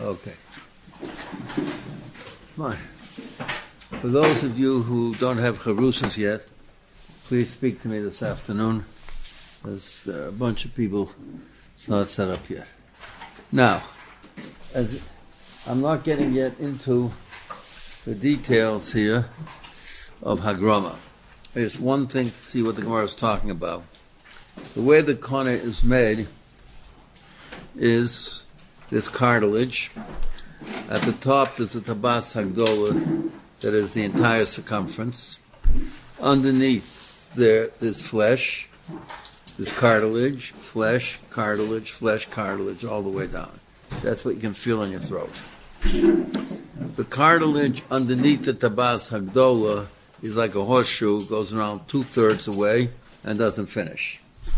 Okay. Fine. For those of you who don't have charusas yet, please speak to me this afternoon. There are a bunch of people. It's not set up yet. Now, I'm not getting yet into the details here of Hagrama. There's one thing to see what the Gemara is talking about. The way the kone is made is this cartilage. At the top there's a tabas hagdola that is the entire circumference. Underneath there's flesh, there's cartilage, flesh, cartilage, all the way down. That's what you can feel in your throat. The cartilage underneath the tabas hagdola is like a horseshoe, goes around 2/3 away and doesn't finish.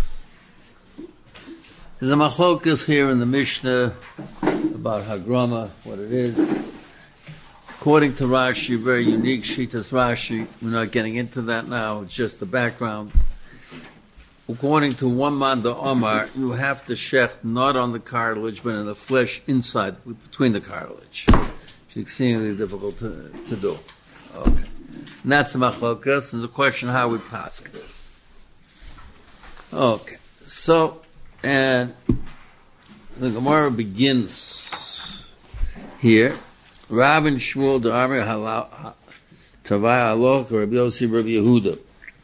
There's a machlokas here in the Mishnah about Hagrama, what it is. According to Rashi, very unique Shitas Rashi. We're not getting into that now. It's just the background. According to one man, the Omar, you have to shecht not on the cartilage, but in the flesh inside, between the cartilage. It's exceedingly difficult to do. Okay. And that's the machlokas. There's a question how we pass it. Okay. So, and the Gemara begins here. Rav and Shmuel the Amar Tavai Aloch Rabbi Yossi Rabbi Yehuda.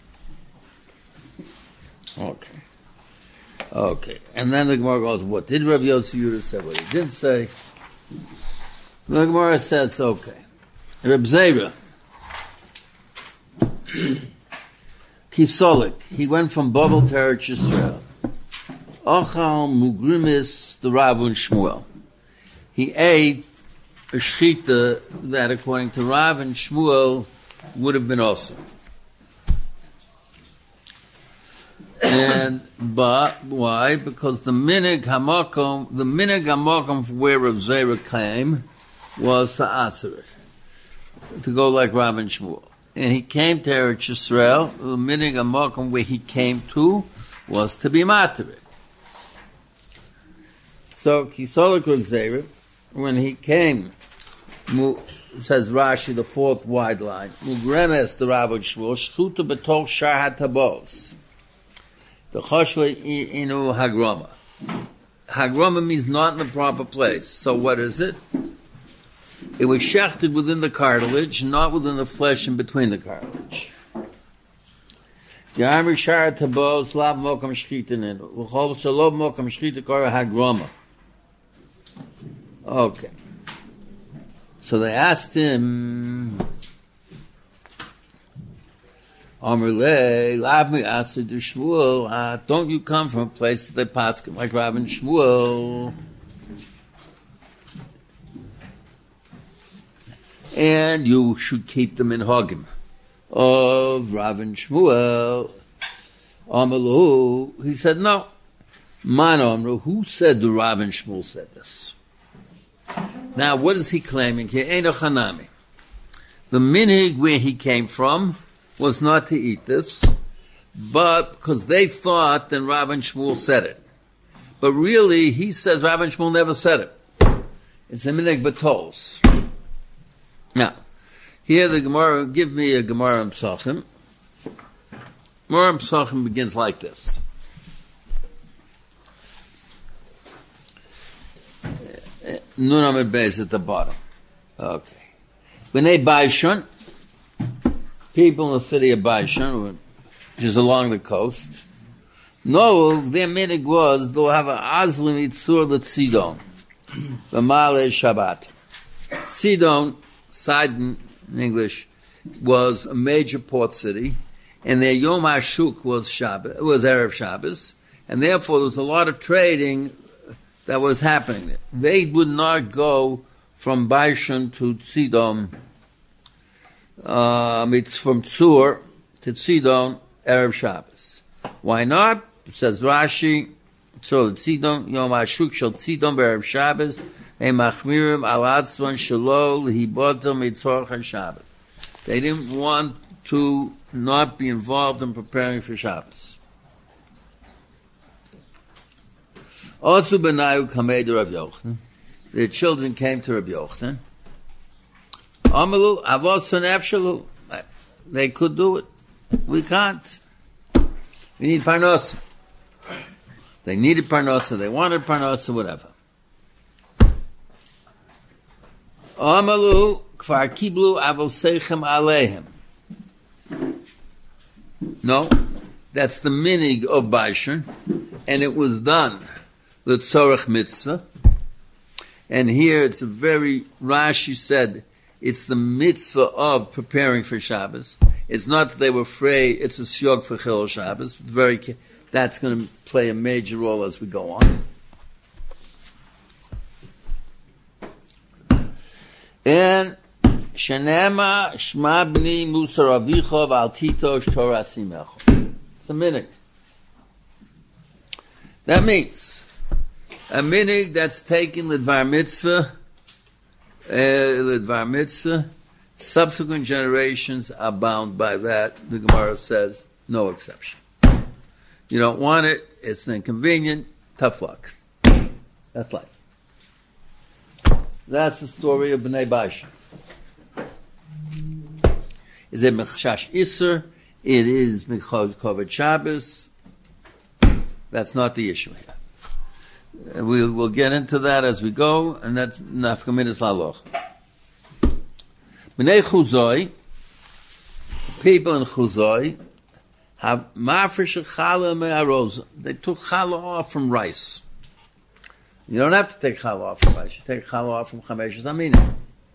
Okay. And then the Gemara goes, what did Rabbi Yossi Yehuda say? What he did say? The Gemara says, okay. Reb Zera Kisolik. He went from Babel to Eretz Yisrael. Ochal Mugrimis the Rav and Shmuel. He ate a shchita that, according to Rav and Shmuel, would have been awesome. But why? Because the minig hamakom from where Rav Zera came was to aser it, to go like Rav and Shmuel. And he came to Eretz Yisrael. The minig hamakom where he came to was to be matir it. So Kisolik Rav Zera, when he came, says Rashi, the fourth wide line, Mugremes the Rav and Shmuel, Shchuta b'toch shar hatabos. The Choshva inu Hagrama. Hagrama means not in the proper place. So what is it? It was shechted within the cartilage, not within the flesh and between the cartilage. Yamri shar hatabos lav mokam shchita ninu. V'chol shalom mokam shchita kora Hagrama. Okay. So they asked him, Amrle, lav me aser to Shmuel, don't you come from a place that they pass like Rav and Shmuel? And you should keep them in Hagim of Rav and Shmuel. Amrlu, he said, no. Man Amru, who said the Rav and Shmuel said this? Now, what is he claiming here? Eino Chanami. The minhag where he came from was not to eat this, but because they thought then Rav and Shmuel said it. But really, he says Rav and Shmuel never said it. It's a minhag batols. Now, here the Gemara, give me a Gemara Psachim. Gemara Psachim begins like this. Nun Amid Beis at the bottom. Okay. B'nai Baishon, people in the city of Baishon, which is along the coast, no, their minig was, they'll have a Azlim Yitzur L'Tzidon, B'malei Shabbat. Sidon in English, was a major port city, and their Yom HaShuk was Erev Shabbos, and therefore there was a lot of trading that was happening there. They would not go from Baishon to Tzidon, it's from Tzur to Tzidon, Erev Shabbos. Why not? It says Rashi, so Tzidon, Yom HaShuk shel Tzidon Erev Shabbos, They machmirim al atzvan shelo lihibotam mitzorach HaShabbos. They didn't want to not be involved in preparing for Shabbos. Also benayu kamei de Rav Yochanan. their children came to Rabbi Yochanan. Amalu avos and efshalu. They could do it. We can't. We need parnosa. They needed parnosa. They wanted parnosa. Whatever. Amalu kfar kiblu avoseichem alehem. No, that's the minig of Baishon, and it was done the tzorach mitzvah. And here it's a very, Rashi said, it's the mitzvah of preparing for Shabbos. It's not that they were afraid, it's a siyog for Chilul Shabbos. That's going to play a major role as we go on. And Shenema Shma Bni Musar Avichov Al Titosh Torah Simecho. It's a minig. That means a minig that's taken Lidvar Mitzvah, subsequent generations are bound by that. The Gemara says, no exception. You don't want it, it's inconvenient, tough luck. That's life. That's the story of Bnei Baishon. Is it Mechshash Isser? It is Koved Shabbos. That's not the issue here. We'll get into that as we go, and that's Nafkaminas Laloch. Bnei Chuzoi, people in Chuzoi, have Mafresh Challah Me'aroz. They took Challah off from rice. You don't have to take Challah off from rice. You take Challah off from Chameshes Aminim.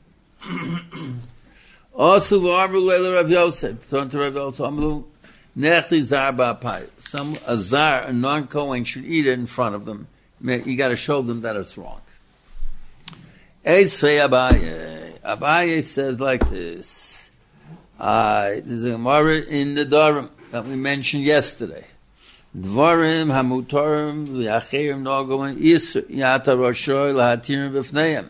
Also, V'arvu Leila Rav Yosef. Turn to Rav Yosef. Amlu, Nechli Zar Ba'apai. A Zar, a non-Kohen, should eat it in front of them. You got to show them that it's wrong. Eisfei Abaye. Abaye says like this. There's a Gemara in the Dorim that we mentioned yesterday. Dvarim hamutorim v'acherim nogomen is yata roshoy lahatirim b'fneim.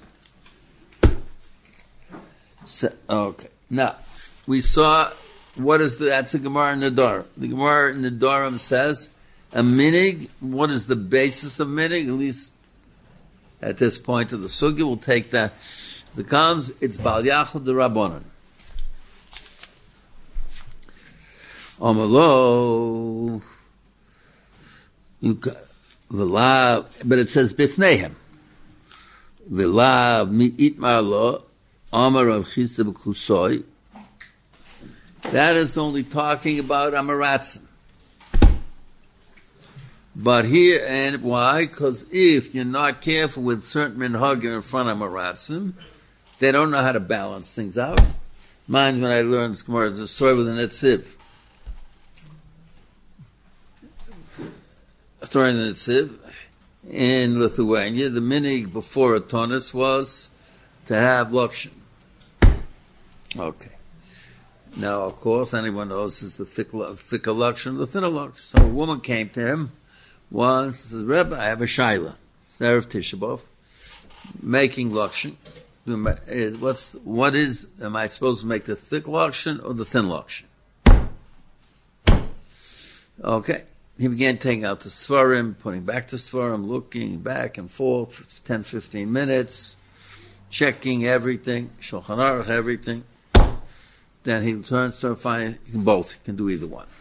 Okay. Now, we saw that's the Gemara in the Dorim. The Gemara in the Dorim says, a minig, what is the basis of minig? At least at this point of the sugya, we'll take that. If it comes, it's Bal Yachud D'Rabbanan. Omalo, but it says Bifnehem. V'lav mi'itmar lo, Amar of Chisda B'Kusoi. That is only talking about Amaratzim. But here, and why? Because if you're not careful with certain minhagim in front of Amaratzim, they don't know how to balance things out. Mind when I learned this Gemara, there's a story with a Netziv. A story in the Netziv. In Lithuania, the minig before Atonis was to have Lakshan. Okay. Now, of course, anyone knows is the thicker Lakshan, the thinner Lakshan. So a woman came to him once, says, Rebbe, I have a Shaila. It's Erev Tisha B'Av, making Lakshan. Am I supposed to make the thick Lakshan or the thin Lakshan? Okay. He began taking out the Svarim, putting back the Svarim, looking back and forth for 10, 15 minutes, checking everything, Shulchan Aruch, everything. Then he turns to find he can do either one.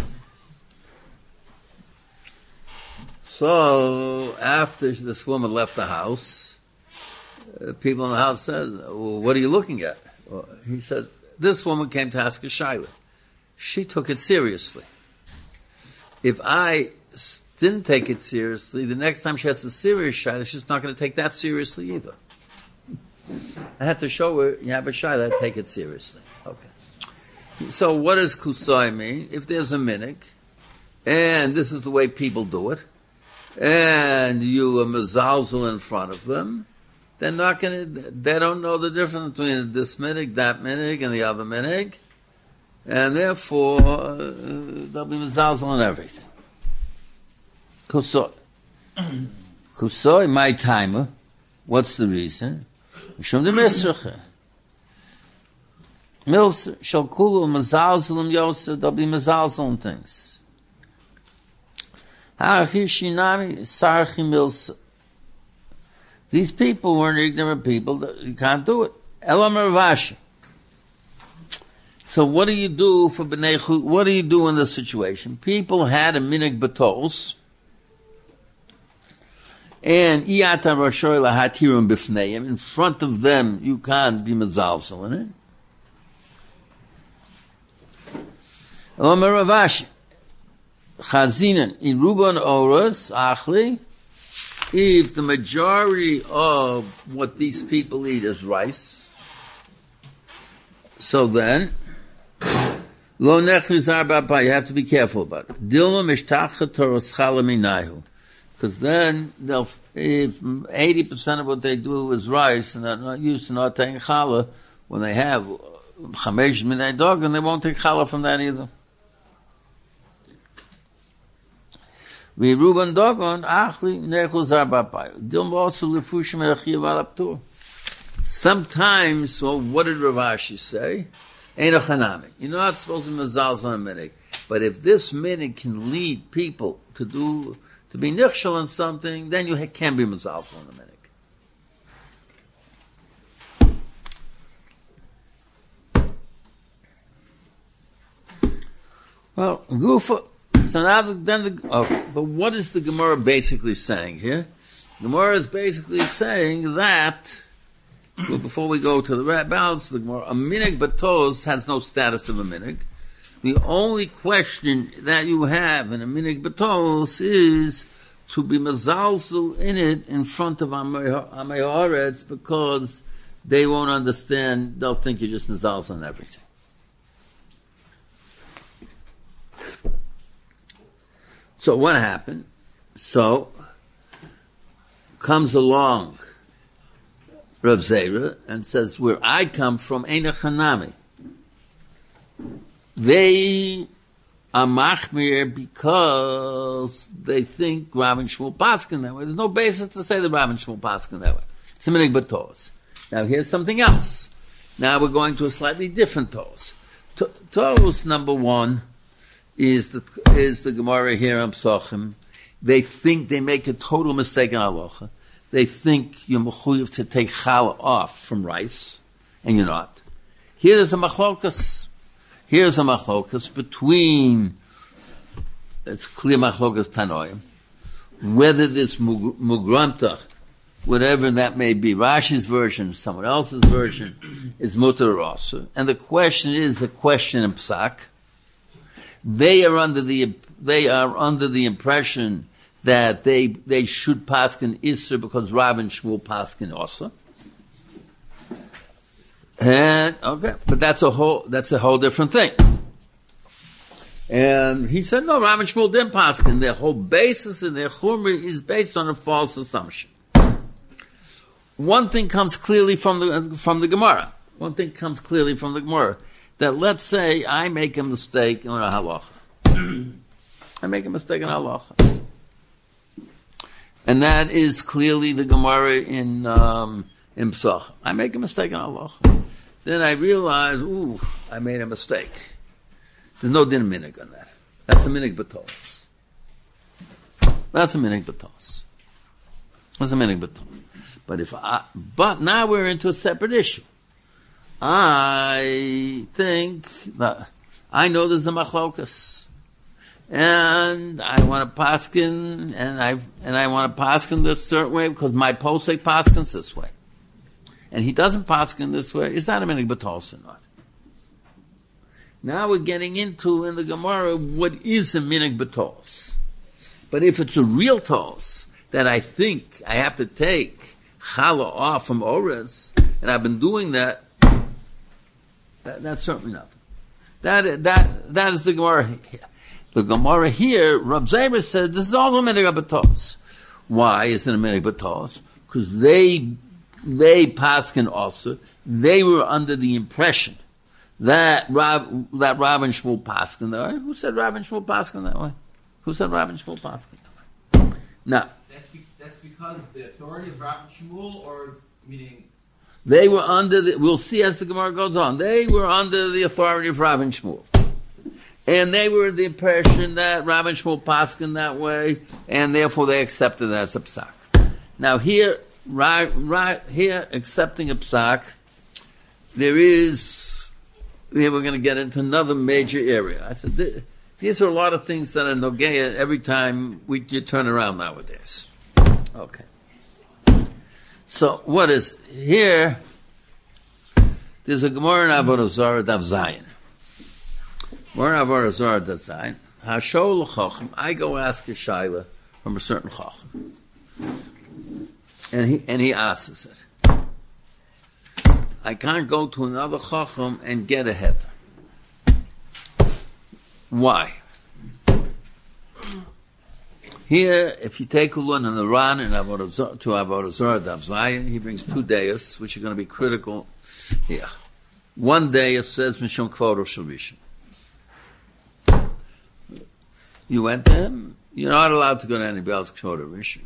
So, after this woman left the house, people in the house said, well, what are you looking at? Well, he said, this woman came to ask a shaila. She took it seriously. If I didn't take it seriously, the next time she has a serious shaila, she's not going to take that seriously either. I had to show her, you have a shaila, take it seriously. Okay. So what does kusai mean? If there's a minik, and this is the way people do it, and you are mezalzel in front of them, they don't know the difference between this minig, that minig, and the other minig, and therefore they'll be mezalzel in everything. Kusoi. Kusoi, my timer. What's the reason? Mishum de misracha. Milser, shalkulu, mezalzelim yosef, they'll be mezalzel in things. Ha'achir shinami, sarchi milser. These people weren't ignorant people. You can't do it. Elam Ravashi. So what do you do for B'nai Chut? What do you do in this situation? People had a minig batos, and iyata rashoy lahatirum b'fneim. In front of them, you can't be mezalzel in it. Elam Ravashi. Chazinen iruban oros achli. If the majority of what these people eat is rice, so then lo nechrizar b'apa. You have to be careful about it. Dilma mishtachet toroschala minayu, because then they'll, if 80% of what they do is rice and they're not used to not taking challah, when they have chamesh minay dog, and they won't take challah from that either. Sometimes, well, what did Rav Ashi say? Ein a chanami. You're not supposed to be mezalzel on a minig. But if this minig can lead people to be nichshel on something, then you can be mezalzel on a minig. Well, Gufa. So now, okay, but what is the Gemara basically saying here? The Gemara is basically saying that, well, before we go to the balance of the Gemara, a minig batos has no status of a minig. The only question that you have in a minig batos is to be mazalzel in it in front of Amei Haaretz, because they won't understand, they'll think you're just mazalzel on everything. So what happened? So comes along Rav Zera and says, where I come from, Ein a chanami. They are machmir because they think Rav and Shmuel paskin that way. There's no basis to say that Rav and Shmuel paskin that way. It's a minig batos. Now here's something else. Now we're going to a slightly different tos. Tos number one is the Gemara here on Psachim. They think they make a total mistake in halacha. They think you're mechuyev to take challah off from rice, and you're not. Here's a machlokas. Here's a machlokas between, it's clear machlokas tanoim, whether this mugranta, whatever that may be, Rashi's version, someone else's version, is mutar or asur. And the question is a question in Psak. They are under the impression that they should paskin Isser because Rav and Shmuel paskin Osa. And, okay, but that's a whole different thing. And he said, no, Rav and Shmuel didn't paskin. Their whole basis in their chumri is based on a false assumption. One thing comes clearly from the Gemara. That let's say I make a mistake in a halacha. I make a mistake in halacha. And that is clearly the Gemara in Psach. I make a mistake in halacha. Then I realize, I made a mistake. There's no din minig on that. That's a minig batos. But now we're into a separate issue. I think that I know there's a machlokas, and I want to paskin, and I want to paskin this certain way because my posek paskins this way, and he doesn't paskin this way. Is that a minig batos or not? Now we're getting into in the Gemara what is a minig batos. But if it's a real tos that I think I have to take challah off from Orez, and I've been doing that. That's certainly nothing. That is the Gemara here. The Gemara here, Rav Zera said, this is all a minig batos. Why is it a minig batos? Because they paskin also, they were under the impression that Rav and Shmuel paskin that way. Who said Rav and Shmuel paskin that way? Now, that's because the authority of Rav and Shmuel, or meaning. They were we'll see as the Gemara goes on, they were under the authority of Rav and Shmuel. And they were the impression that Rav and Shmuel paskin that way, and therefore they accepted that as a psak. Now here, right here, accepting a psak, here we're going to get into another major area. I said, these are a lot of things that are nogeya every time you turn around nowadays. Okay. So, what is here? There's a Gemara in Avodah Zarah Daf Zayin. Gemara in Avodah Zarah Daf Zayin. Hashol l'chacham. I go ask a shaila from a certain chacham, and he asks it. I can't go to another chacham and get a heter. Why? Here, if you take a look in the Ran and to Avodah Zarah Daf Zayin, he brings 2 dayas, which are going to be critical here. 1 day says Mishum Kvodo Shel Rishon. You went to him, you're not allowed to go to anybody else Kvodo Rishon.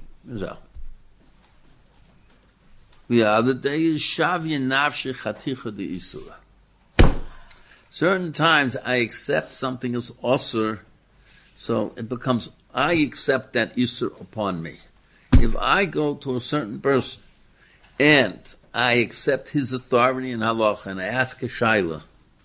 The other day is Shavya Nafshi Chaticha de Isura. Certain times I accept something as osur, so it becomes, I accept that Isur upon me. If I go to a certain person and I accept his authority in halacha and I ask a shaila,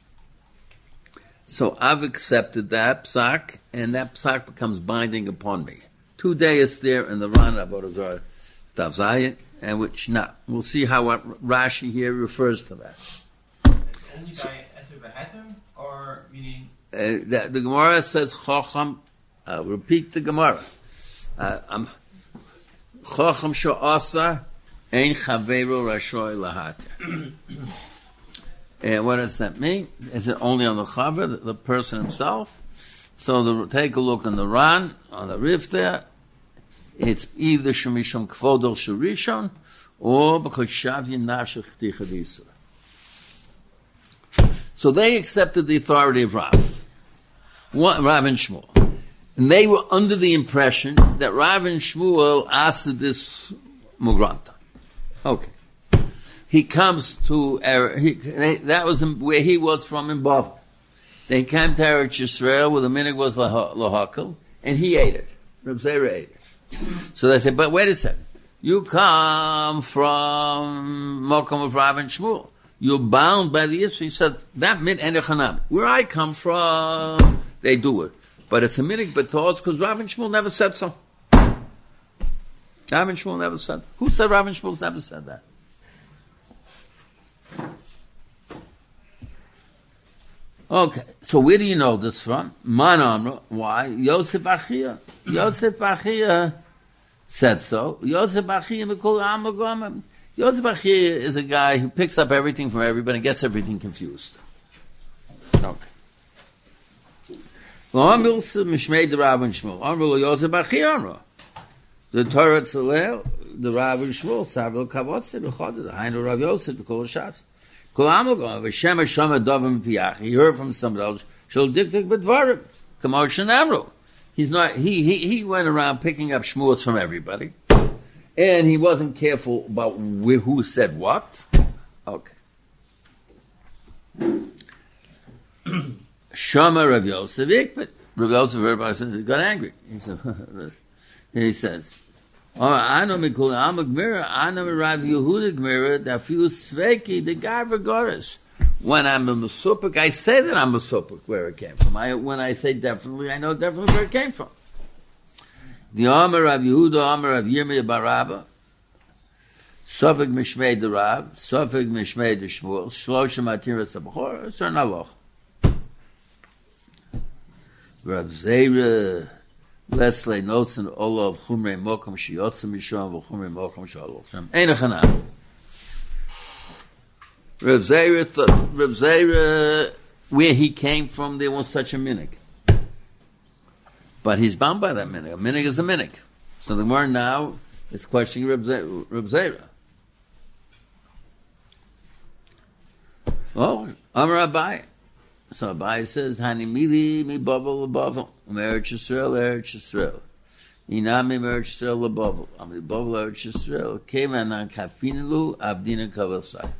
so I've accepted that psak, and that psak becomes binding upon me. 2 days there in the Ran Avodah Zarah Daf Zayin, and which not. We'll see how Rashi here refers to that. Only by Eser Behetem, or meaning? The Gemara says Chacham. I'll repeat the Gemara. Chacham she'asa ein chaveru rashoy lahater. And what does that mean? Is it only on the chaver, the person himself? So take a look on the Ran, on the Rif there. It's either Shemishon Kvodol Shurishon or because Shavyin Nafshech Tichadisur. So they accepted the authority of Rav and Shmuel. And they were under the impression that Rav and Shmuel asked this Mugranta. Okay. He comes to that was where he was from in Bavel. They came to Eretz Yisrael where the minig was lahakal, and he ate it. Reb Zera ate it. So they said, but wait a second. You come from Mokom of Rav and Shmuel. You're bound by the Yisrael. He said, that mit enechanam. Where I come from, they do it. But it's a minig betos because Rav and Shmuel never said so. Rav and Shmuel never said. Who said Rav and Shmuel never said that? Okay, so where do you know this from? Man Amra, why? Yosef Achia. Yosef Achia said so. Yosef Achia Mikol Amagam. Yosef Achia is a guy who picks up everything from everybody and gets everything confused. Okay. Amrul Mishmei the Rav and Shmuel. Amrul Yosef Achia Amra. The Torah Tzalel, the Rav and Shmuel, Savil Kavotse, the Chod, the Hainu Rav Yosef, the Kol Shatz. He heard from somebody else. He's not. He went around picking up shmuos from everybody, and he wasn't careful about who said what. Okay. Shama Rav Yosef, but Rav Yosef everybody says he got angry. He says. I know Mikul Amagmira, I know Rav Yehuda Gmira, that few Sveki, the guy Vagoris. When I'm a Masupik, I say that I'm a Masupik, where it came from. When I say definitely, I know definitely where it came from. The Amar Rav Yehuda, Amar Rav Yirmiyah Barabba, Sofik Mishmei the Rav, Sofik Mishmei the Shmuel, Shloshim Atiras Abchor, Sir Naloch. Rav Zera, Leslie notes in all of Chumrei Mokom Shiyotzim Mishon v'Chumrei Mokom Shalochem. Ein Echanam. Rav Zera, where he came from, there was such a minig. But he's bound by that minig. A minig is a minig. So the more now is questioning Rav Zera. Oh, Amar Abai. So Abai says, Hanimili mi bavel l'bavel. Eretz Yisrael. Inami Eretz Yisrael l'bavel. Ami bavel Eretz Yisrael. Kevan an kafinilu avdina kavasai.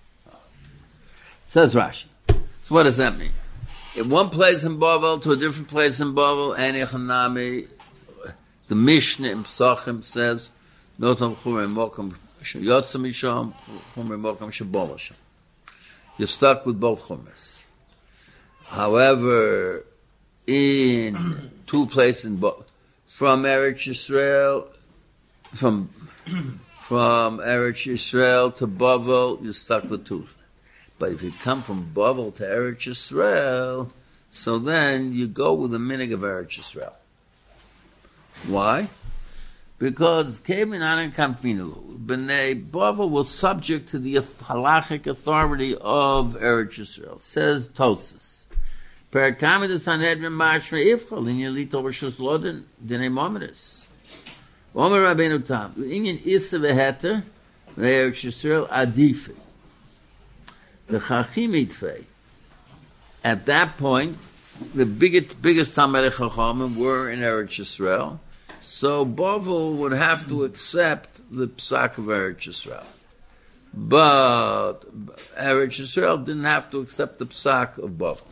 Says Rashi. So what does that mean? In one place in Bavel to a different place in Bavel, Hanami, the Mishnah in Pesachim says, Notam Chumrei Mokom Yotza Misham, from Remokim Shabolasham. You're stuck with both Chumas. However, in two places from Eretz Yisrael, from Eretz Yisrael to Bavel, you're stuck with two. But if you come from Bavel to Eretz Yisrael, so then you go with the minig of Eretz Yisrael. Why? Because Kevin Anan Kampinalu, B'nai Bavel was subject to the halachic authority of Eretz Yisrael. Says Tosas. Per Kamid Sanhedrin Mashma Ifchal, in Yelito Rishus Loden, Dinei Momedes. Omer Rabbeinu Tam, Inyan Issa Veheter, Eretz Yisrael Adifi. The Chachim Itfei. At that point, the biggest Talmidei Chachamim were in Eretz Yisrael. So Bavel would have to accept the Psak of Eretz Yisrael. But Eretz Yisrael didn't have to accept the Psak of Bavel.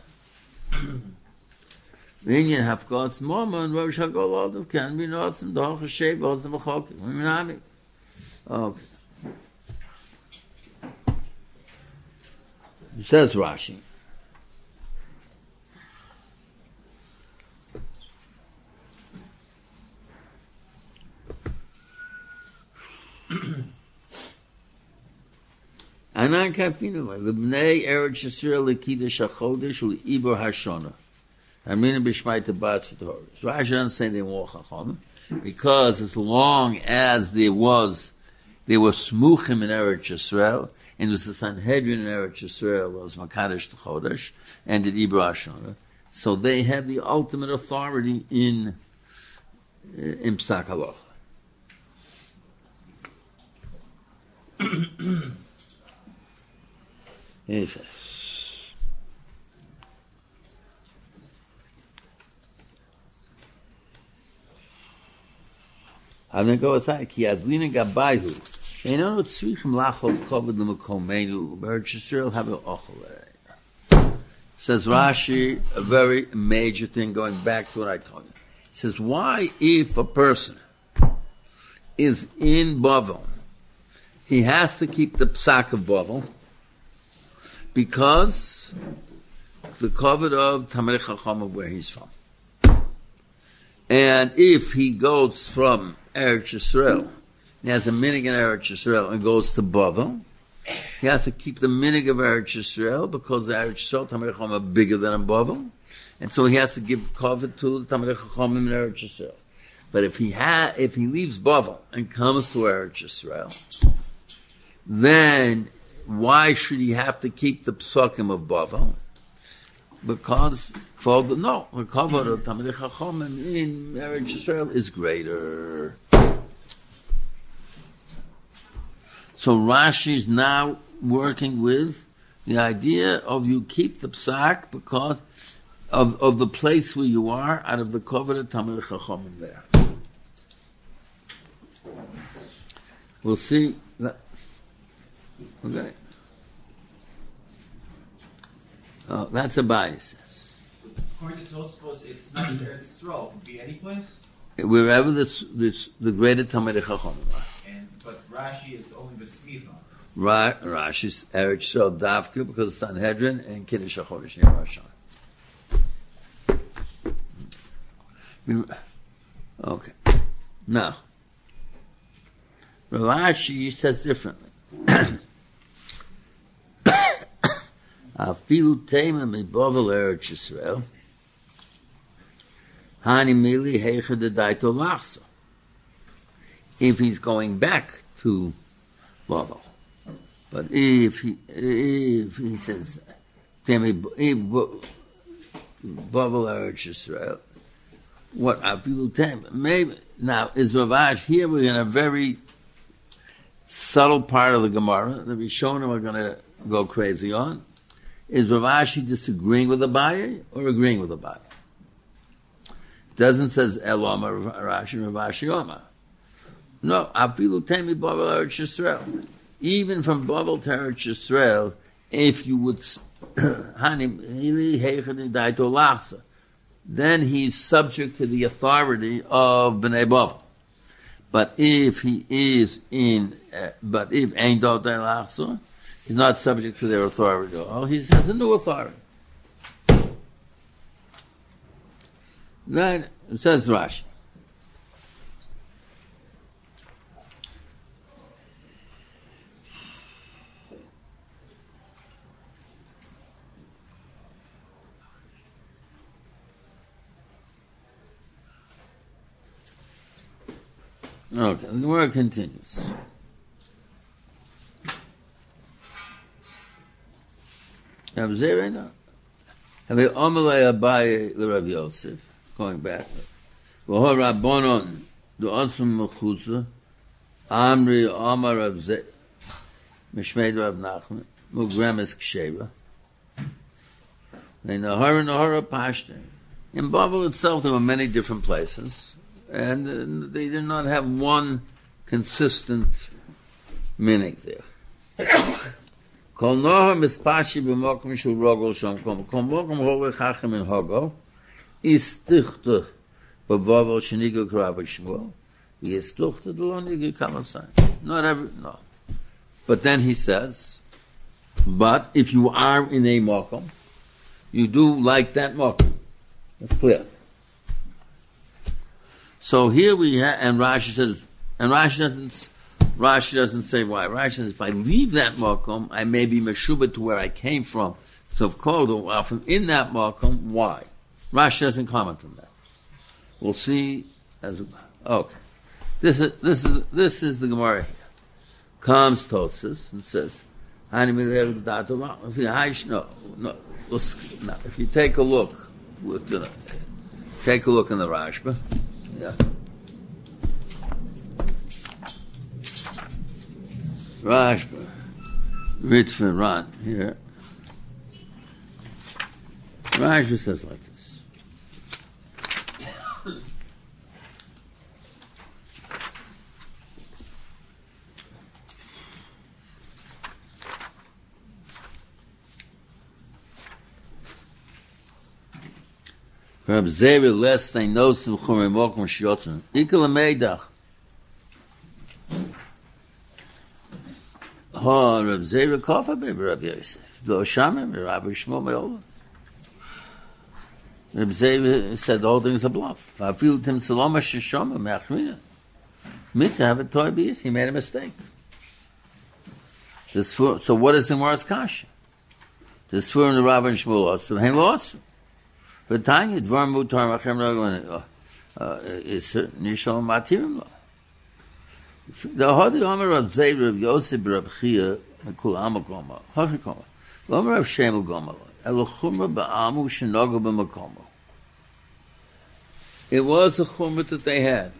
Inyan Hafkotz Moma and Rosh HaGol Odav can be notzim Doch HaShev Odzim V'chokim. Okay. Says Rashi. Anan Kafinu, the Bnei Eretz Yisrael L'Kiddush HaChodesh L'Ibor HaShona. Aminu B'Shmai Tabat Torah. So Rashi doesn't say they were Chacham, because as long as there were Smuchim in Eretz Yisrael, and it was the Sanhedrin in Eretz Yisrael was Makadosh Chodesh and the Ibra Hashana. So they have the ultimate authority in Psak Halacha. He says, I'm going to go outside. Ki azlina gabayhu. Eino tzrichim lachol koved l'mekomenu. Eretz Yisrael have an ochel. Says Rashi, a very major thing going back to what I told you. He says, why if a person is in Bavel, he has to keep the psak of Bavel, because the covet of Talmidei Chacham of where he's from. And if he goes from Eretz Yisrael, he has a minig in Eretz Yisrael and goes to Bavel, he has to keep the minig of Eretz Yisrael because the Eretz Yisrael Talmidei Chacham are bigger than in Bavel, and so he has to give covet to the Talmidei Chacham in Eretz Yisrael. But if he leaves Bavel and comes to Eretz Yisrael, then why should he have to keep the psukim of Bavel? Because the cover of Talmidei Chacham in Eretz Yisrael is greater. So Rashi is now working with the idea of you keep the psak because of the place where you are out of the cover of Talmidei Chacham there. We'll see that. Okay. Oh, that's a bias. According to Tosfos, it's not just Eretz Yisrael. It could be any place. Wherever the greater Talmidei Chacham are. But Rashi is only the Smicha. Right, Rashi's Eretz Yisrael Davka because of Sanhedrin and Kiddush HaChodesh near Hashan. Okay. Now, Rashi says differently. Afilu tema mibovel Eretz Yisrael, hani mili heicha dedaito lachsa. If he's going back to Bavel, but if he says tema Bavel Eretz Yisrael, what afilu tema? Maybe now is Ravash here. We're in a very subtle part of the Gemara. The Rishonim are going to go crazy on. Is Ravashi disagreeing with Abaye or agreeing with Abaye? It doesn't says Eloma Rashi Ravashi Oma. No, Afilu Temi Bavel Eretz Yisrael. Even from Bavel to Eretz Yisrael, if you would then he's subject to the authority of Bnei Bavel. But if he is in but if Ein Dot Lachzor, he's not subject to their authority at all. He has a new authority. Then it says Rashi. Okay, the word continues. Rav Zera, have you Amalei Abaye Rav Yosef? Going back. V'ho Rabbonon du'asum mechutza Amri Amar Rav Zera Mishmeid Rav Nachman Mugremes Ksheva. They Nahara Pashter. In Babel itself, there were many different places. And they did not have one consistent meaning there. Kol noha mispashi b'mokum shel rogol shom kol mokum hove chachem in hogo istichte b'vavel shenigo krav shmuel yistuchte d'lo nigi kamasai. Not every, no. But then he says, but if you are in a mokum, you do like that mokum. That's clear. So here we have, and Rashi says, and Rashi doesn't say why. Rashi says, if I leave that makom, I may be meshubah to where I came from. So of course, from in that makom, why? Rashi doesn't comment on that. We'll see as okay. This is the Gemara here. Comes Tosas and says, no. If you take a look, take a look in the Rashba. Yeah. Rashba, Ritva, Ran, here. Rashba says like this. Rab Zeri less they know some chumrei mokum shiotzen. Ikal ameidach. Ha Rab Zeri kofa be Rab Yosef. Lo shamim Rab Shmuel me'olam. Rab Zeri said the whole thing is a bluff. I feel tim saloma sheshama me'achmina. Mita have a toy beast. He made a mistake. So what is the Gemara's kasha? This for the Rav and Shmuel also. Hein lo also. But Tanya dvar mutar machem ragon is nishal matirim lo. The Hadi Omer of Zayr of Yosef Rab Chia Mekul Amagoma Hachikoma Omer of Shemel Goma Elochumra ba'amu shenoga b'makomo. It was a chumra that they had.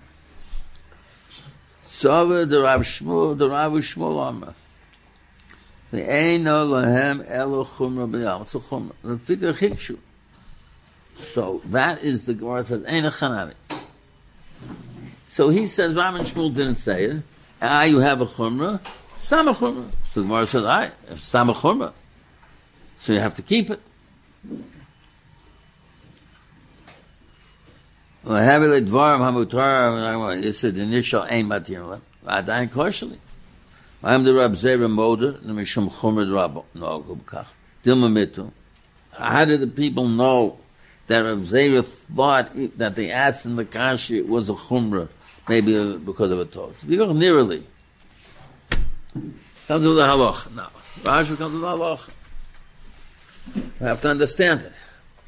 Sava the Rav Shmuel Omer. The Eino lahem Elochumra b'yam. It's a chumra. The figure hikshu. So that is the Gemara says Eina Chanami. So he says Rav and Shmuel didn't say it. You have a chumrah, stam a chumrah. So the Gemara says, if stam a chumrah, so you have to keep it. Well, have it dvarim hamutar. He said initial ein matir. Adayin kosheli. I am the Rab Zera Moder. The mishum chumrah Rab no gubkach. Dilma mitu. How did the people know that Rav Zera thought that the ass in the kashi was a chumrah, maybe because of a talk? If you go nearly, comes with the halach. No, Rashi comes with the halach. You have to understand it.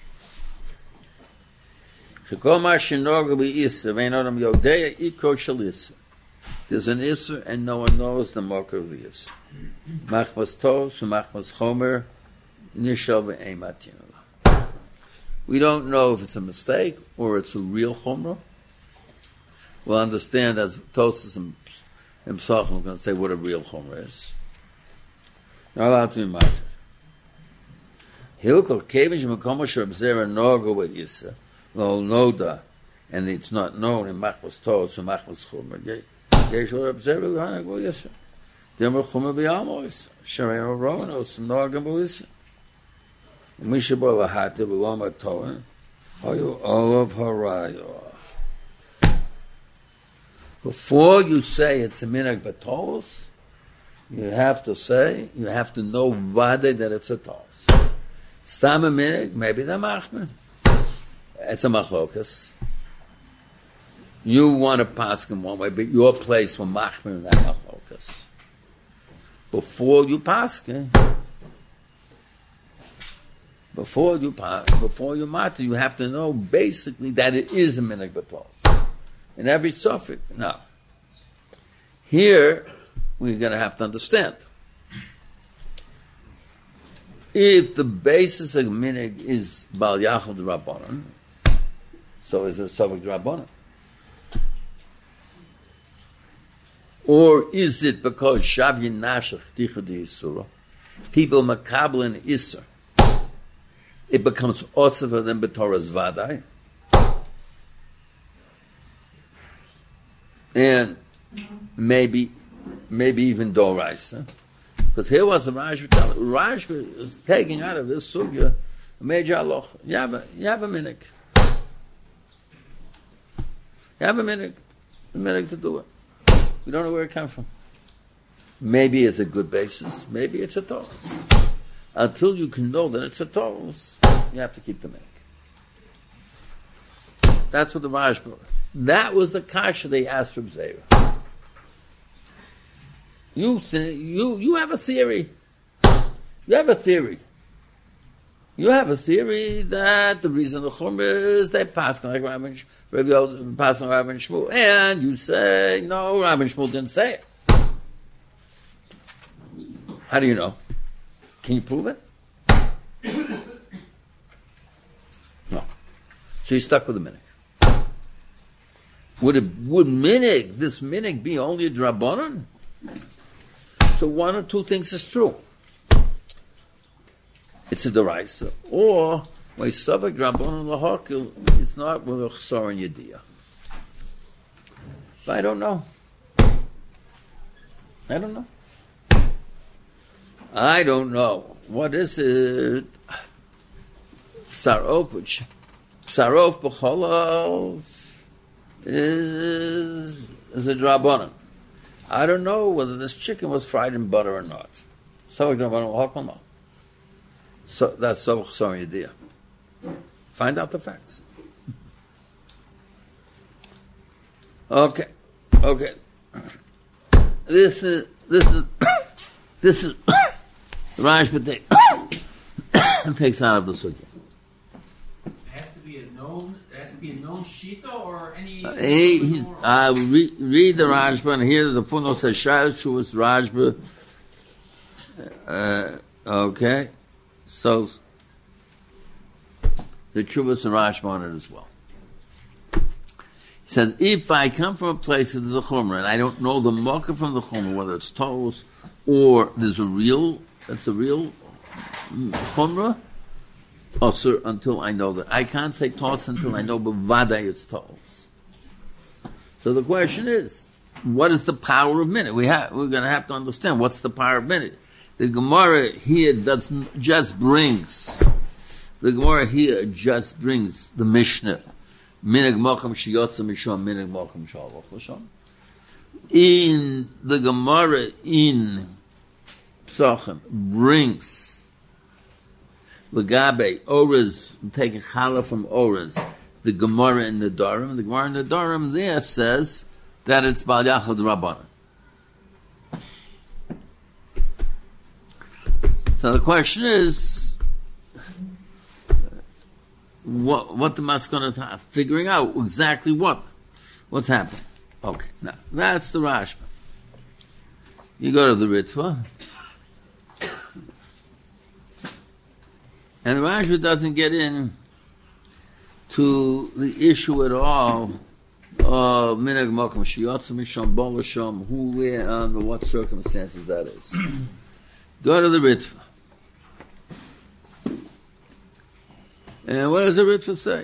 Shekoma shenoga b'isa ve'enodam yodea ikro shel isa. There's an isa and no one knows the mark of the isa. Machmas tos u'machmas chomer nishal ve'ematin. We don't know if it's a mistake or it's a real chumrah. We'll understand as Tosas and Psachim are going to say what a real chumrah is. Not allowed to be matter. Hilkol kevish mekomosh Rab Zera noga with Yisa lo noda, and it's not known in machmas tos or machmas chumrah. Yesh Rab Zera l'hanag with Yisa. Demer chumrah b'yamos sharei ronos noga b'Yisa. Mishabol lahati v'loma tohen hayu olav harayo. Before you say it's a minhag batolos, You have to know vade that it's a tos. Stam a minig, maybe the machmer. It's a machlokas. You want to pass him one way, but your place will machmer in that machlokas. Before you pass him, before you matter, you have to know basically that it is a minig batal. In every suffix. Now, here, we're going to have to understand. If the basis of minig is Bal Yachal Rabbanon, so is it Savak Rabbanon? Or is it because Shavyin Nashach Ticha Di Yisura, people makabel in Isser, it becomes Otzefa than B'Torah's Vadai? And maybe even Doraisa. Because here was the Rashba telling. Rashba is taking out of this sugya a major aloch. You have a minig. You have a minig to do it. We don't know where it comes from. Maybe it's a good basis. Maybe it's a Torah. Until you can know that it's a Torah, you have to keep the minig. That's what the Rashba. That was the kasha they asked from Zera. You have a theory. You have a theory. You have a theory that the reason the Chumrah is they pass like Rabban Shmuel, and you say no, Rabban Shmuel didn't say it. How do you know? Can you prove it? No. So you're stuck with a minig. Would this minig be only a drabanan? So one or two things is true. It's a deraisa. Or, my savak drabanan lahakil is not with a chsar and yediyah. But I don't know. What is it? Sarof b'cholov is a drabanan. I don't know whether this chicken was fried in butter or not. So that's so sorry idea. Find out the facts. Okay. This is Rashba takes out of the sugya. It has to be a known shita or any. Read the Rashba, and here the footnote says Shai Shuvas Rashba. Okay, so the Shuvas and Rashba on it as well. He says, if I come from a place that there's a chumrah and I don't know the mocha from the chumrah, whether it's tolos or there's a real chumrah. Osir until I know that. I can't say tos until I know b'vaday it's tos. So the question is, what is the power of minute? We're going to have to understand what's the power of minute. The Gemara here just brings the Mishnah. Minig mocham shiyotza mishom, minig mocham shalach l'shom. In the Gemara in Psachim brings Lagabe, Orez, taking challah from Orez, the Gemara in the Darim. The Gemara in the Darim there says that it's Bal Yachal Rabbanan. So the question is, what the Maskana figuring out exactly what's happening. Okay, now that's the Rashba. You go to the Ritva. And the Rashba doesn't get in to the issue at all of minhag makom shiyotza misham bo l'sham, who, where, under what circumstances that is. Go to the Ritva. And what does the Ritva say?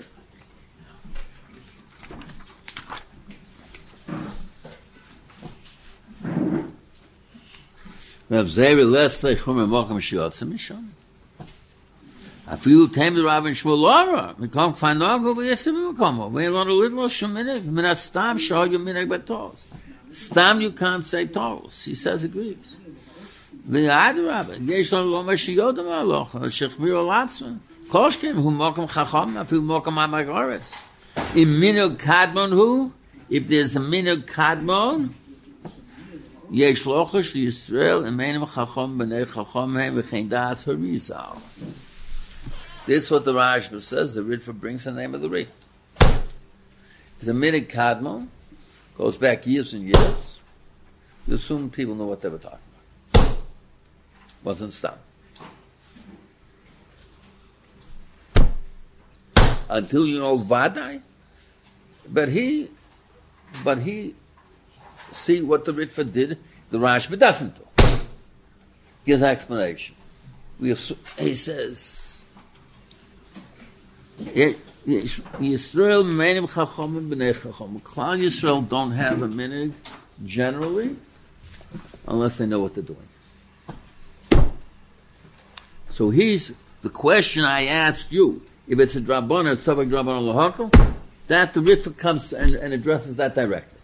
Rav Zeri less leichum makom shiyotza misham. Afilu tem the Rav and Shmuel Lara. We can't find out who we yesim come. We learn a little sheminig. Minat stam shal you minig betos. Stam you can't say toros. He says agrees. ואדרבה, יש לנו לא מה שיודעים הלכה, שחמירו על עצמם. כל שכן הוא מוקם חכם, אפילו מוקם עמק ארץ. אם מינוג קדמון הוא, if there's a מינוג קדמון, יש לוחש לישראל, אם אינם חכם בני חכם הם, וכן דעת הריזל. This is what the Rashba says, the Ritva brings the name of the Ritva. It's a minute Kadmon, goes back years and years. You assume people know what they were talking about. Wasn't stopped. Until you know Vadai, but he, see what the Ritva did, the Rashba doesn't do. Gives an explanation. He says, Yisrael menim chachomim b'nei chachomim. Klal Yisrael don't have a minhag generally, unless they know what they're doing. So the question I asked you, if it's a drabana, it's savak drabana l'hakel, that the Ritva comes and addresses that directly.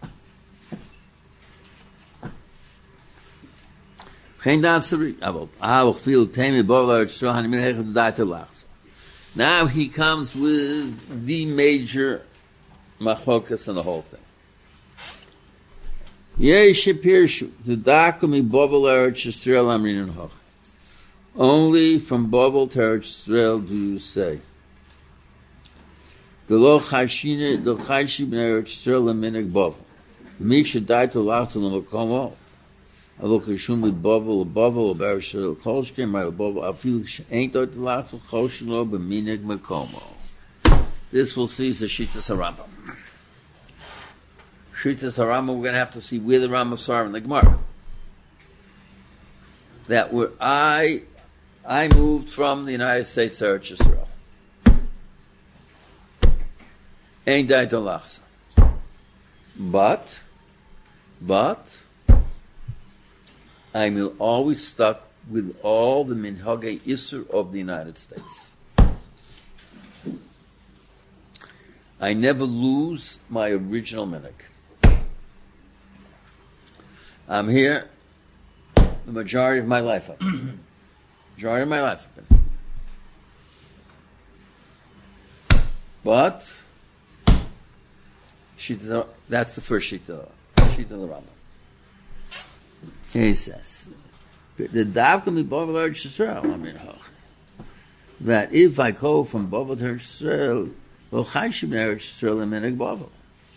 Now he comes with the major machokas and the whole thing. Only from Bavel to Eretz Yisrael do you say. The lo chayshi b'nei Eretz Yisrael l'minig Bavel. Mi shadai to lachzal l'makomo. Alo kishum with Bavel Eretz Yisrael kolshkem my Bavel afil ain't dot lachzal choshelo b'minig makomo. This we'll see is the Shitas HaRambam. Shitas HaRambam, we're going to have to see where the Rambam saw in the Gemara. That where I moved from the United States to Eretz Yisrael. Ain't that the lachsa. But, I'm always stuck with all the minhagei isur of the United States. I never lose my original minhag. I'm here the majority of my life. I've been. But that's the first sheet of the Rambam. He says the dav can be Bavel Eretz Yisrael. That if I go from Bavel to Eretz Yisrael, well, Chayshim Eretz Yisrael and Minig Bavel.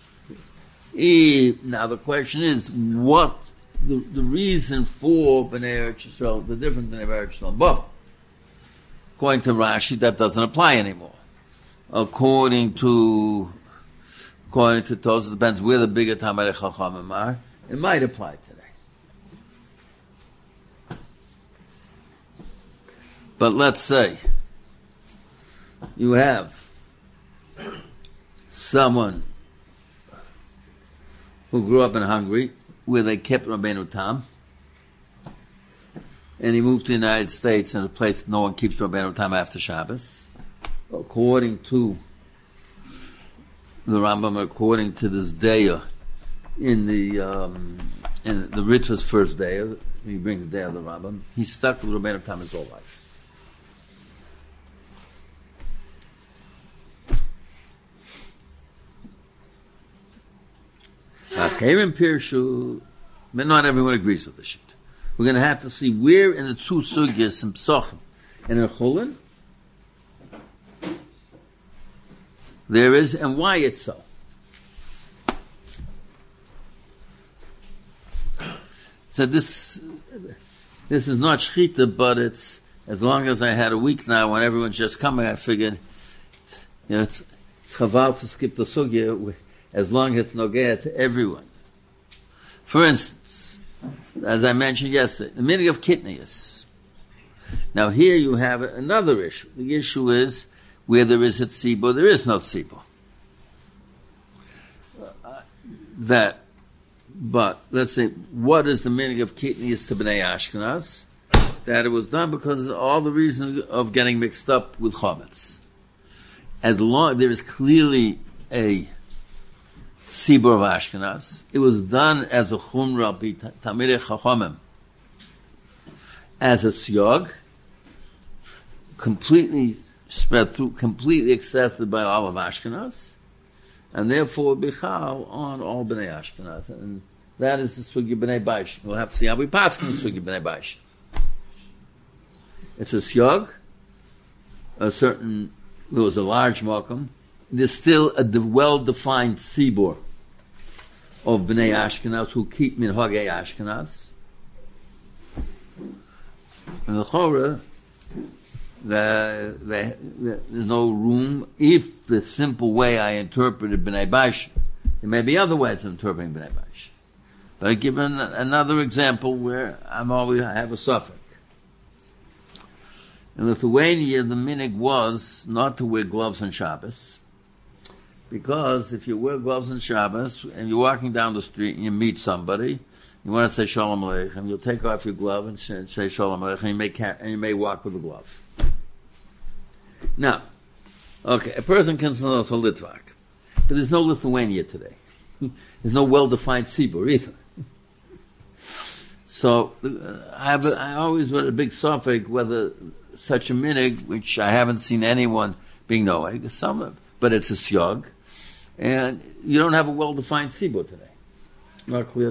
Now the question is, what the reason for Bnei Eretz Yisrael, the difference Bnei Eretz Yisrael and Bavel? According to Rashi, that doesn't apply anymore. According to Tosafos, it depends where the bigger Talmidei Chachamim are. It might apply today. But let's say you have someone who grew up in Hungary where they kept Rabbeinu Tam, and he moved to the United States in a place no one keeps Rabbeinu Tam after Shabbos. According to the Rambam, according to this day in the Ritva's first day, he brings the day of the Rambam, he's stuck with Rabbeinu Tam his whole life. But not everyone agrees with this shit. We're going to have to see where in the two sugyas and psochim and in Chulin there is, and why it's so. So this is not shchita, but it's, as long as I had a week now when everyone's just coming, I figured, it's chaval to skip the sugya as long as it's nogea to everyone. For instance, as I mentioned yesterday, the meaning of kitnius. Now here you have another issue. The issue is where there is a tzibo, there is no tzibo. But let's say, what is the meaning of kitnius to Bnei Ashkenaz? That it was done because of all the reasons of getting mixed up with chametz. As long there is clearly a tzibur of Ashkenaz, it was done as a chumrah by Talmidei Chachamim, as a siyog, completely spread through, completely accepted by all of Ashkenaz, and therefore bichal on all Bnei Ashkenaz. And that is the sugi Bnei Baish. We'll have to see how we pass on the sugi Bnei Baish. It's a siyog, there was a large makom. There's still a well-defined tzibur of Bnei Ashkenaz who keep minhagei Ashkenaz. And the Chorah, there's no room. If the simple way I interpreted Bnei Baish, there may be other ways of interpreting Bnei Baish. But I give another example where I have a suffix. In Lithuania, the minig was not to wear gloves on Shabbos, because if you wear gloves on Shabbos and you're walking down the street and you meet somebody, you want to say Shalom Aleichem, you'll take off your glove and say Shalom Aleichem, and you may walk with a glove. Now, okay, a person can say also Litvak, but there's no Lithuania today. There's no well-defined tzibur either. So, I always want a big suffix whether such a minig, which I haven't seen anyone being but it's a siyog, and you don't have a well-defined tzibur today. Not clear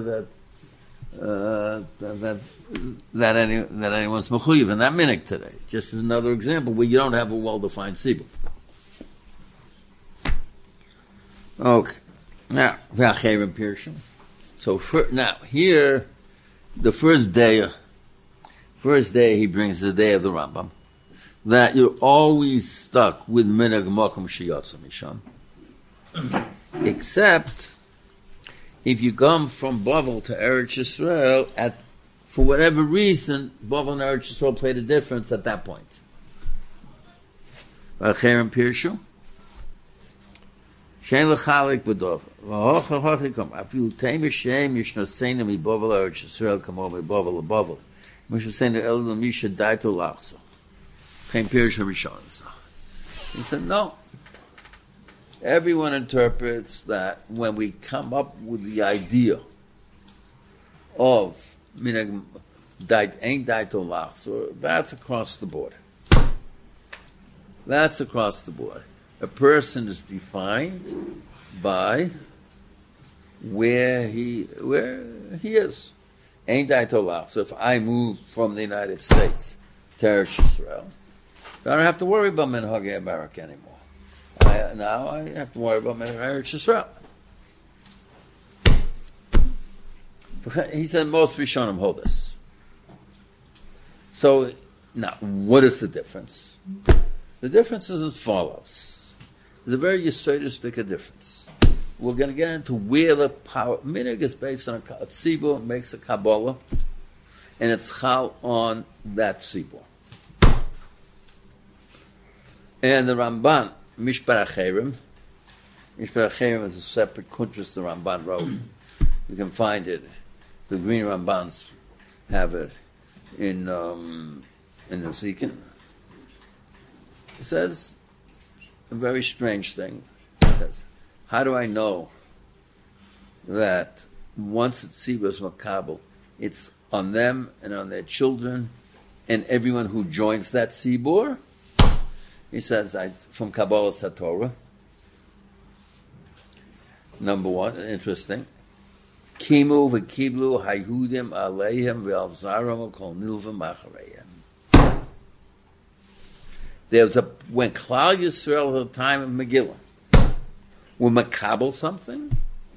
that anyone's mechuyev in that minig today. Just as another example where you don't have a well-defined tzibur. Okay, now v'acherim pirshim. So now here, the first day he brings the day of the Rambam, that you're always stuck with minhag makom sheyatsa misham, except if you come from Bavel to Eretz Yisrael, for whatever reason, Bavel and Eretz Yisrael played a difference at that point. V'acherim pirshu shein lechalik b'dov v'hocha hochikom afilu teim v'shem yishnaseinu mi Bavel Eretz Yisrael kamo mi Bavel l'Bavel mishaseinu elu misha daito lachso. He said, no. Everyone interprets that when we come up with the idea of minhag ain't daito lachso, that's across the board. That's across the board. A person is defined by where he is. Ain't daito lachso. If I move from the United States to Eretz Yisrael, I don't have to worry about minhagei America anymore. Now I have to worry about minhagei Eretz Yisrael. He said most Rishonim hold this. So now, what is the difference? The difference is as follows. There's a very yesodistic difference. We're going to get into where the power minhag is based on a tzibur, makes a Kabbalah, and it's chal on that tzibur. And the Ramban, Mishpar HaCherim is a separate kuntres the Ramban wrote. You can find it. The Green Rambans have it in the Zikin. It says a very strange thing. It says, how do I know that once it's Tzibur Makabel, it's on them and on their children and everyone who joins that Tzibur? He says, from Kabbalah Satorah, number one, interesting. Kimu v'kiblu hayhudim aleihem v'alzaram kol nilvim achareihem. When Klal Yisrael at the time of Megillah were makabel something,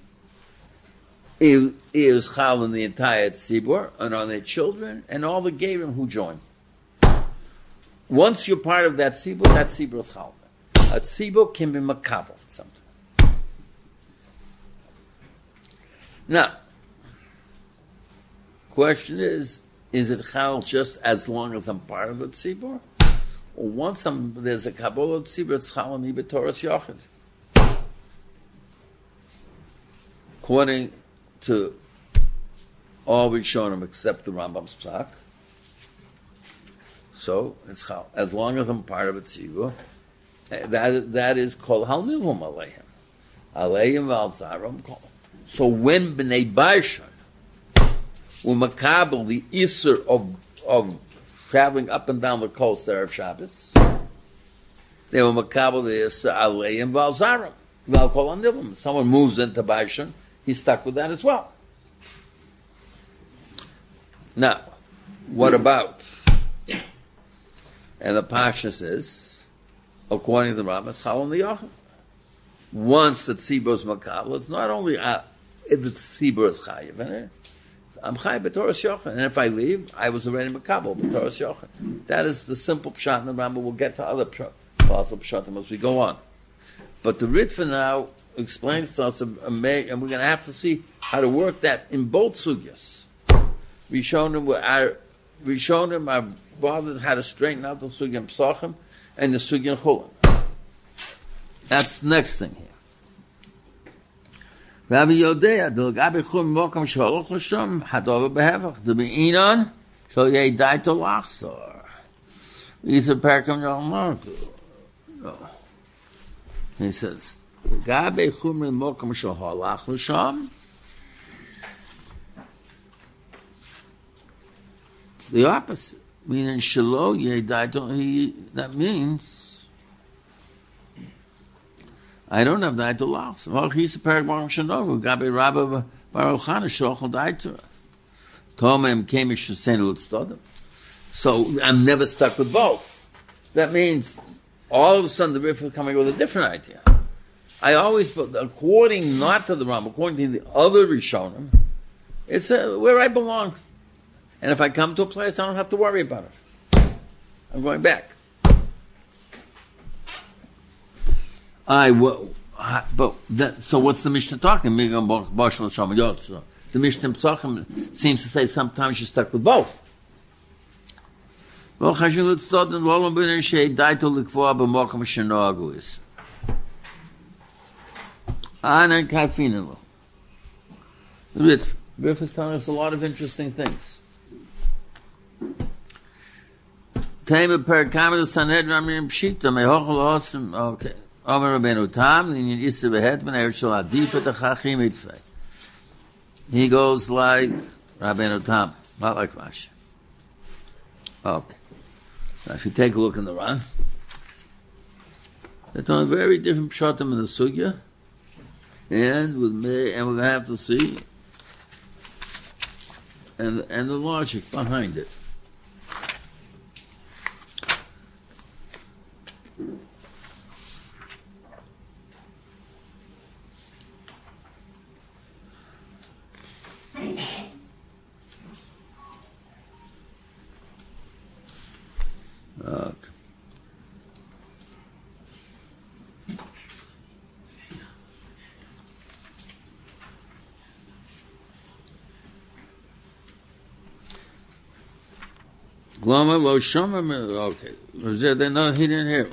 it was chal in the entire tzibur and on their children and all the gerim who joined. Once you're part of that tzibur is chal. A tzibur can be makabel something. Now, question is it chal just as long as I'm part of the tzibur? Or once there's a Kabbalah tzibur, it's chal on Ibet Torah's Yochid. According to all Rishonim except the Rambam's Psak, so it's chal. As long as I'm part of a tzibur, that is called hal nilvum aleihem. Aleihem v'alzaram kol. So when Bnei Baishan were makabel the iser of traveling up and down the coast there of Shabbos. They were makabel the Alei and Valzarim. Valkol Anivim. Someone moves into Baishan, he's stuck with that as well. Now, what about? And the Pasha says, according to the Rambam, it's Chal and Liyachim. Once the tzibur is makabel, it's not only if the tzibur is chayiv, I'm chayiv b'toras yochen, and if I leave, I was already makabel b'toras yochen. That is the simple pshat, and the Rambam will get to other parts of pshatim as we go on. But the Ritva now explains to us, and we're going to have to see how to work that in both sugyas. Rishonim are bothered how to straighten out the sugya psachim and the sugya chulin. That's the next thing here. Rabbi Yodea, the Gabi Chum Mokam Shaloch Lasham, Hadova Behevach, the Be'inon, so ye die to Lachsor. He's a Perkam Yalmarku. He says, Gabi Chum Mokam Shalach Lasham, the opposite. Meaning Shalo ye die to, that means, I don't have that to loss. Well, he's a paragmar shanovu. Gabi Rabba Baruch Chana Shochel Daitra. Tomem Kemish Senu Tztodim. So I'm never stuck with both. That means all of a sudden the Rif is coming with a different idea. I always, according not to the Rambam, according to the other Rishonim, it's where I belong. And if I come to a place, I don't have to worry about it. I'm going back. So what's the Mishnah talking? The Mishnah Pesachim seems to say sometimes you're stuck with both. The Rif is telling us a lot of interesting things. Okay. He goes like Rabbeinu Tam, not like Rashi. Okay. Now if you take a look in the Ran, they're talking very different pshatim in the sugya, and we're going to have to see and the logic behind it. Okay. They know he didn't hear.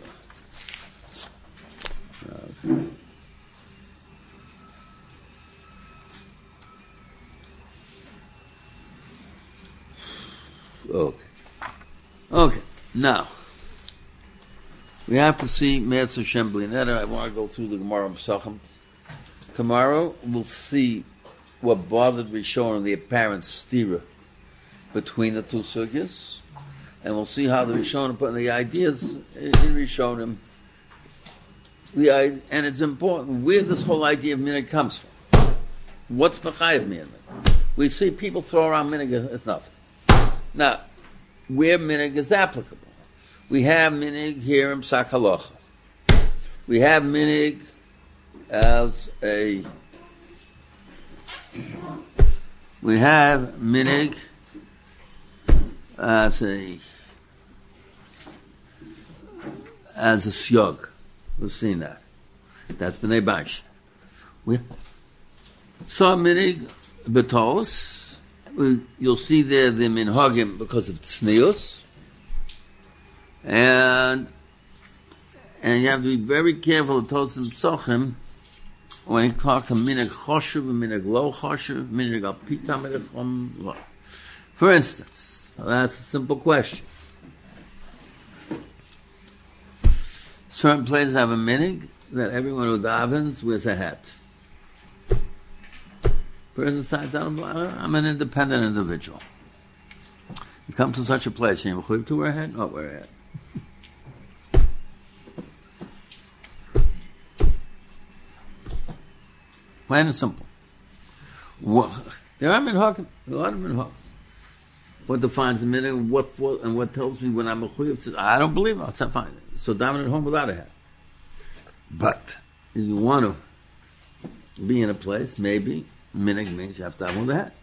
Okay. Now we have to see Meretz Hashem Blinetta. I want to go through the Gemara Pesachim. Tomorrow we'll see what bothered Rishonim, the apparent stira between the two sugyas. And we'll see how the Rishonim put the ideas in Rishonim. And it's important where this whole idea of minhag comes from. What's b'chayev minhag? We see people throw around minhag as nothing. Now, where minhag is applicable. We have minhag here in Psak Halacha. We have minhag as a... We have minhag as a syog. We've seen that. That's B'nai Bash. We saw minhag betos. You'll see there the minhagim because of tznius, and you have to be very careful of Tosim Psochim when he talks of minhag choshev and minhag lo choshev, minhag al pita minhag lo. For instance. That's a simple question. Certain places have a minhag that everyone who davens wears a hat. Person decides, I'm an independent individual. You come to such a place, you're mechuyev to wear a hat? Not wear a hat. Plain and simple. There are minhagim. A lot of minhagim. What defines a minhag and what tells me when I'm mechuyev to? I don't believe it. I'll fine. So daven at home without a hat. But if you want to be in a place, maybe minhag means you have to have one with a hat.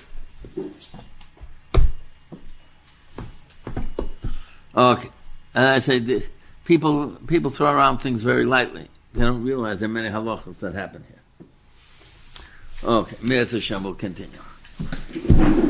Okay, and I say this, people throw around things very lightly. They don't realize there are many halachas that happen here. Okay, Me'etz Hashem will continue.